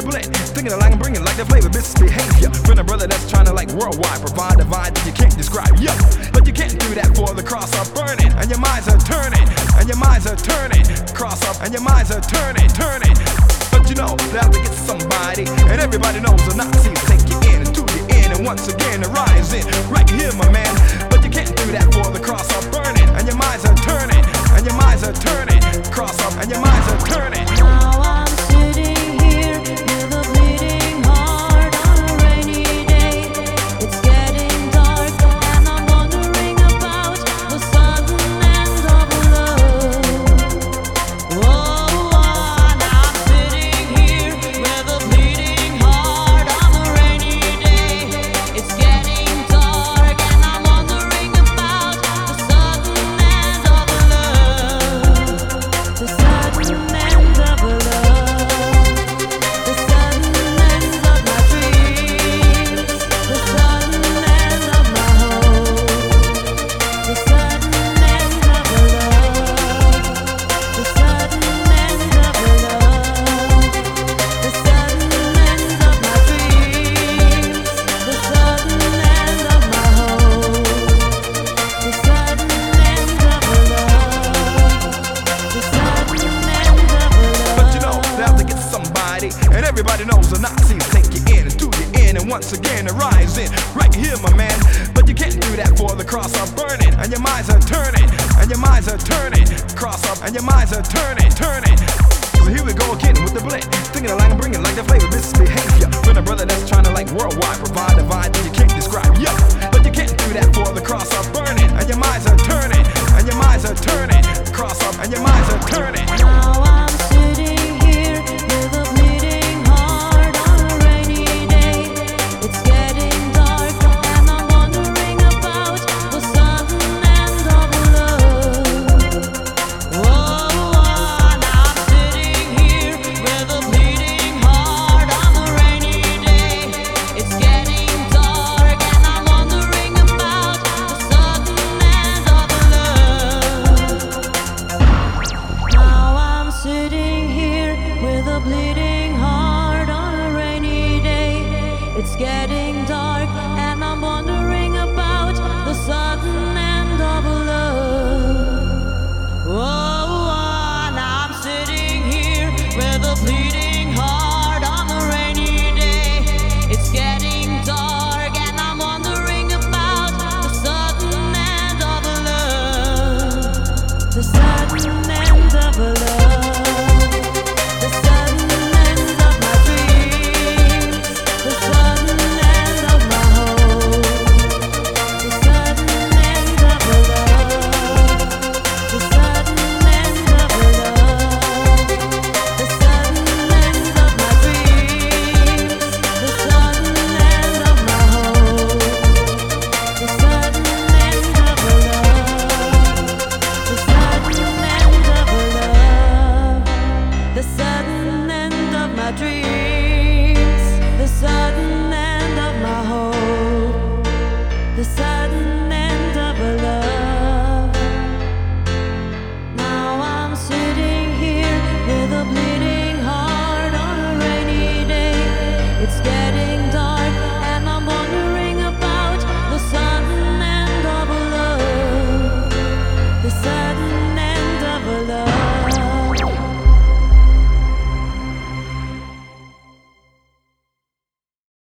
blend, thinking like I'm bringing like the flavor, misbehavior. From a brother that's trying to like worldwide provide a vibe that you can't describe, yo. But you can't do that for the cross up burning, and your minds are turning, and your minds are turning. Cross up, and your minds are turning, turning. But you know, they have to get somebody, and everybody knows the Nazis take you in and to you in, and once again the rise in, right here, my man. But you can't do that for the cross up burning, and your minds are turning, and your minds are turning. Cross up, and your minds are turning. Now I'm sitting here with a bleeding heart on a rainy day. It's getting dark and I'm wondering about the sudden end of love. Oh, and I'm sitting here with a bleeding heart on a rainy day. It's getting dark and I'm wondering about the sudden end of love. The sudden end of love. The sudden end of my dreams. The sudden end of my hope. The sudden end of love. The sudden end of love. The sudden end of my dreams. The sudden end of my hope. The sudden end of love. The sudden end of love. But you know, they have to get somebody, and everybody knows the Nazis take you in and do you in, and once again the rise in, right here, my man. But you can't do that for the cross up burning, and your minds are turning, and your minds are turning. Cross up, and your minds are turning, turning. So here we go again with the blend, thinking like I'm bringing like the flavor, misbehavior. From a brother that's trying to like worldwide provide a vibe that you can't describe, yo. But you can't do that for the cross up burning, and your minds are turning, and your minds are turning. Cross up, and your minds are turning. Now I'm sitting here with a bleeding heart on a rainy day. It's getting dark and I'm wondering about the sudden end of love. Oh, and I'm sitting here with a bleeding heart on a rainy day. It's getting dark and I'm wondering about the sudden end of love. Now I'm sitting here with a bleeding heart on a rainy day. It's getting dark and I'm wondering about the sudden end of love. Oh, and I'm sitting here with a bleeding heart on a rainy day. It's getting dark and I'm wondering about the sudden end of love. The sudden end of love. The sudden end of my dreams. The sudden end of my hope. The sudden end of love. The sudden end of love. The sudden end of my dreams. The sudden end of my hope. The sudden end of love. The sudden end of love. The sudden end of my dreams.